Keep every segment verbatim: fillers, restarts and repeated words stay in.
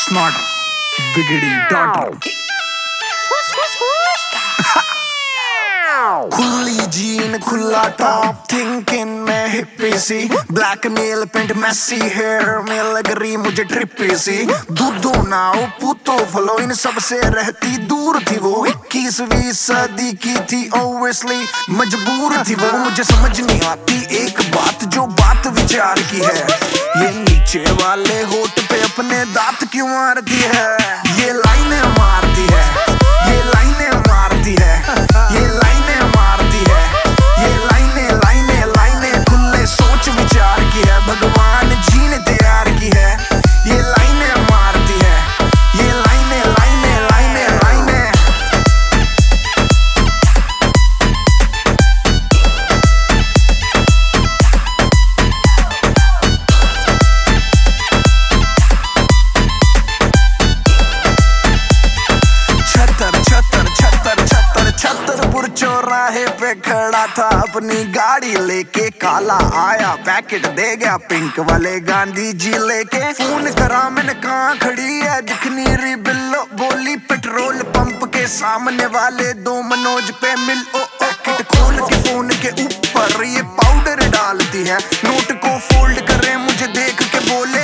Smarter बिगड़ी daughter. खुली jean खुला टॉप थिंकिंग में हिप्पी सी, black nail paint messy hair में लग रही मुझे ट्रिपी सी। दूधो नाओ पूतो फलो इन सब से रहती दूर थी वो, इक्कीसवीं सदी की थी ओब्वियसली मजबूर थी वो। मुझे समझ नहीं आती एक बात जो बात विचार की है, ये नीचे वाले होठ पे अपने दांत क्यों मारती है। ये लाइनें मारती है, ये लाइनें मारती है, ये लाइनें मारती है, ये लाइनें लाइनें लाइनें खुले सोच विचार की है, भगवान जी ने तैयार की है। ये लाइनें मारती है, ये लाइनें लाइनें लाइनें लाइनें। छतर छतर छतर छतर छतरपुर चौराहे पे खड़ा था अपनी गाड़ी लेके, काला आया पैकेट दे गया पिंक वाले गांधी जी लेके। फोन करा मैंने कहाँ खड़ी है दिख नहीं रही बिल्लो, बोली पेट्रोल पंप के सामने वाले दो मनोज पे मिल। ओ पैकेट खोल के फोन के ऊपर ये पाउडर डालती है, नोट को फोल्ड करे मुझे देख के बोले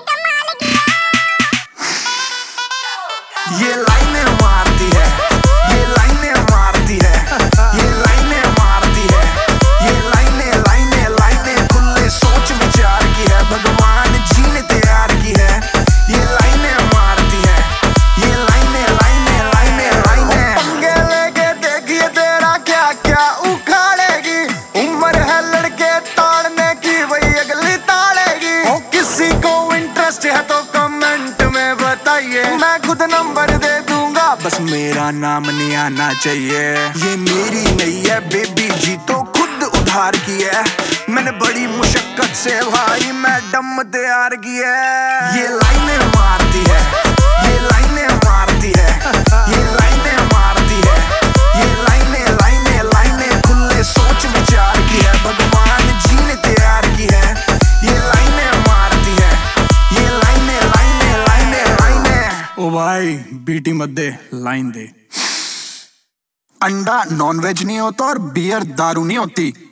ये लाइनें मारती है, ये लाइनें मारती है, ये लाइनें मारती है, ये लाइनें लाइनें लाइनें खुले सोच विचार की है, भगवान जी ने तैयार की है। ये लाइनें मारती है, ये लाइनें लाइनें लाइनें लाइनें। पंगे लेके देखिए तेरा क्या क्या उखाड़ेगी, उम्र है लड़के ताड़ने की वही अगली ताड़ेगी। ओ किसी को इंटरेस्ट है तो कमेंट में बताइए, मैं खुद नंबर दे दूंगा बस मेरा नाम नहीं आना चाहिए। ये मेरी नहीं है बेबी जी तो खुद उधार की है, मैंने बड़ी मुशक्कत से भाई मैडम तैयार की है। ये लाइनें मारती है, ये लाइनें मारती है, ये लाइनें मारती है, ये लाइनें लाइनें लाइनें खुले सोच विचार की है, भगवान जी ने तैयार की है। ये लाइनें मारती है, ये लाइनें लाइनें लाइनें लाइनें। ओ भाई बीटी मत दे लाइन दे। अंडा नॉन वेज नहीं होता और बियर दारू नहीं होती।